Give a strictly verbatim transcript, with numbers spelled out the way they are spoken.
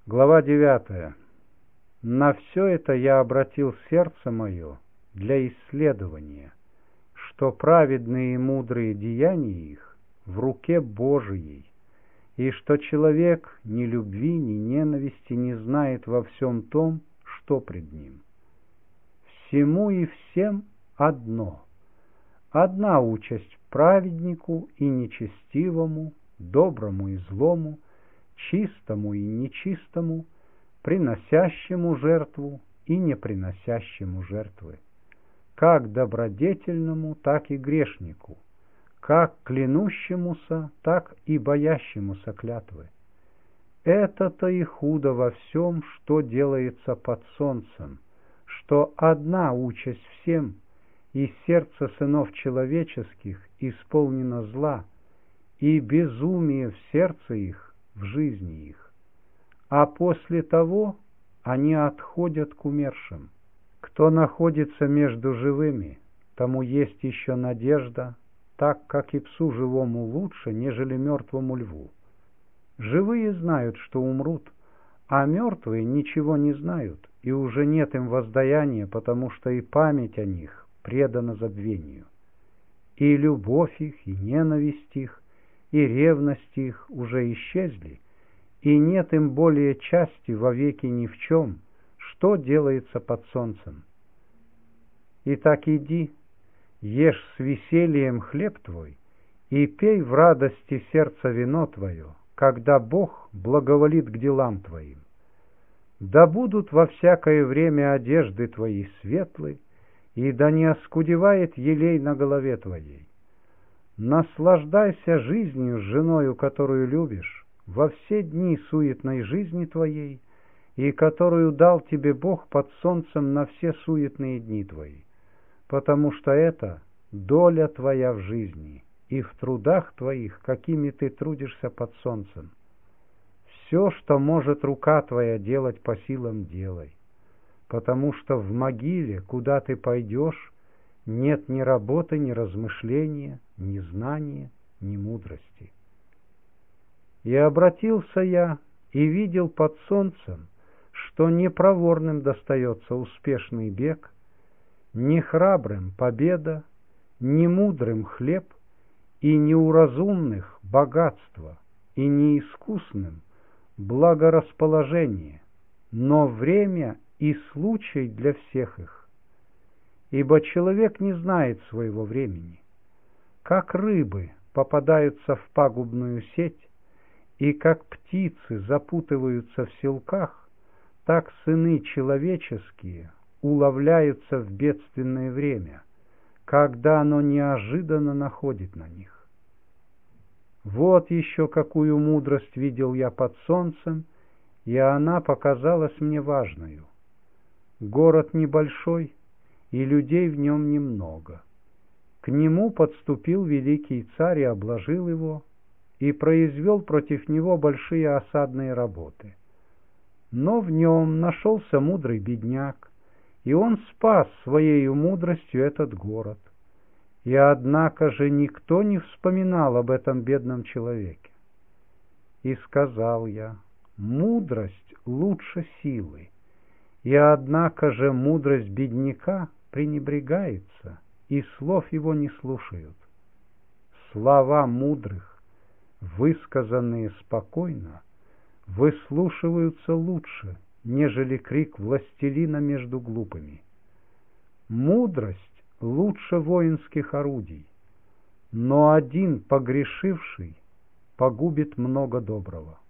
Глава девятая. На все это я обратил сердце мое для исследования, что праведные и мудрые деяния их в руке Божией, и что человек ни любви, ни ненависти не знает во всем том, что пред ним. Всему и всем одно. Одна участь праведнику и нечестивому, доброму и злому, чистому и нечистому, приносящему жертву и не приносящему жертвы, как добродетельному, так и грешнику, как клянущемуся, так и боящемуся клятвы. Это-то и худо во всем, что делается под солнцем, что одна участь всем, и сердце сынов человеческих исполнено зла, и безумие в сердце их, в жизни их. А после того они отходят к умершим. Кто находится между живыми, тому есть еще надежда, так как и псу живому лучше, нежели мертвому льву. Живые знают, что умрут, а мертвые ничего не знают, и уже нет им воздаяния, потому что и память о них предана забвению. И любовь их, и ненависть их, и ревность их уже исчезли, и нет им более части вовеки ни в чем, что делается под солнцем. Итак, иди, ешь с весельем хлеб твой, и пей в радости сердца вино твое, когда Бог благоволит к делам твоим. Да будут во всякое время одежды твои светлы, и да не оскудевает елей на голове твоей. Наслаждайся жизнью с женою, которую любишь, во все дни суетной жизни твоей, и которую дал тебе Бог под солнцем на все суетные дни твои, потому что это доля твоя в жизни и в трудах твоих, какими ты трудишься под солнцем. Все, что может рука твоя делать по силам, делай, потому что в могиле, куда ты пойдешь, нет ни работы, ни размышления, ни знания, ни мудрости. И обратился я и видел под солнцем, что не проворным достается успешный бег, не храбрым победа, не мудрым хлеб, и не у разумных богатство, и не искусным благорасположение, но время и случай для всех их. Ибо человек не знает своего времени. Как рыбы попадаются в пагубную сеть, и как птицы запутываются в селках, так сыны человеческие уловляются в бедственное время, когда оно неожиданно находит на них. Вот еще какую мудрость видел я под солнцем, и она показалась мне важною. Город небольшой, и людей в нем немного. К нему подступил великий царь и обложил его, и произвел против него большие осадные работы. Но в нем нашелся мудрый бедняк, и он спас своею мудростью этот город. И однако же никто не вспоминал об этом бедном человеке. И сказал я: мудрость лучше силы, и однако же мудрость бедняка пренебрегается, и слов его не слушают. Слова мудрых, высказанные спокойно, выслушиваются лучше, нежели крик властелина между глупыми. Мудрость лучше воинских орудий, но один погрешивший погубит много доброго.